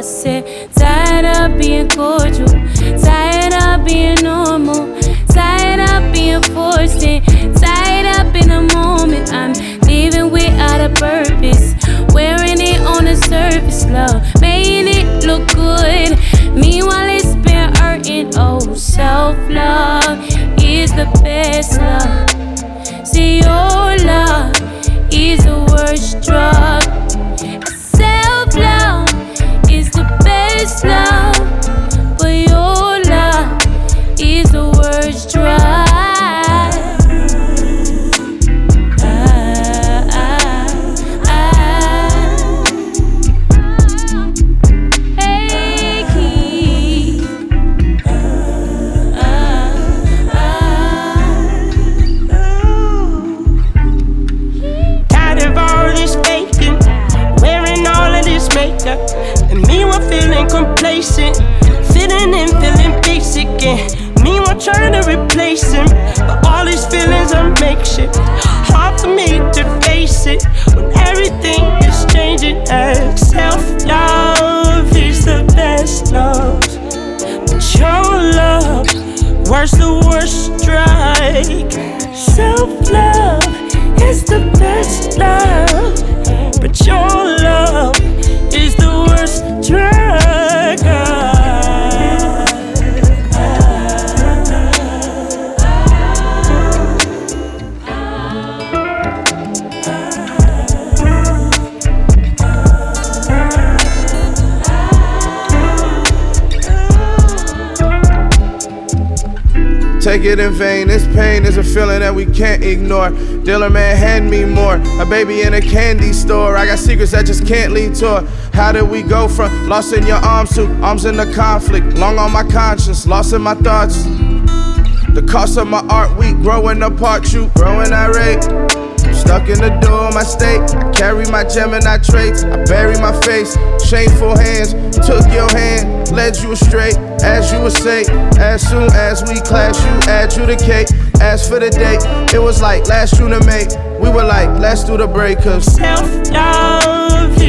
I said, tired of being cordial, tired of being normal, tired of being forced in, tied up in a moment. I'm living without a purpose, wearing it on the surface, love, making it look good. Meanwhile, it's been hurting. Oh, self-love is the best love. See, your love is the worst drug. Self-love is the best love, but your love is the worst drug. And meanwhile feeling complacent, feeling and feeling basic, and meanwhile trying to replace him. But all these feelings are makeshift, hard for me to face it when everything is changing. And self-love is the best love, but your love was the worst strike. Self-love is the best love, but your love is the worst drug. Take it in vain, this pain is a feeling that we can't ignore. Dealer man, hand me more. A baby in a candy store. I got secrets that just can't lead to her. How did we go from lost in your arms to arms in the conflict? Long on my conscience, lost in my thoughts. The cost of my art, we growing apart, you growing irate. Stuck in the door of my state, I carry my Gemini traits. I bury my face, shameful hands. Took your hand, led you astray. As you would say, as soon as we clash, you adjudicate. As for the date, it was like last June and May. We were like, let's do the break, cause self-love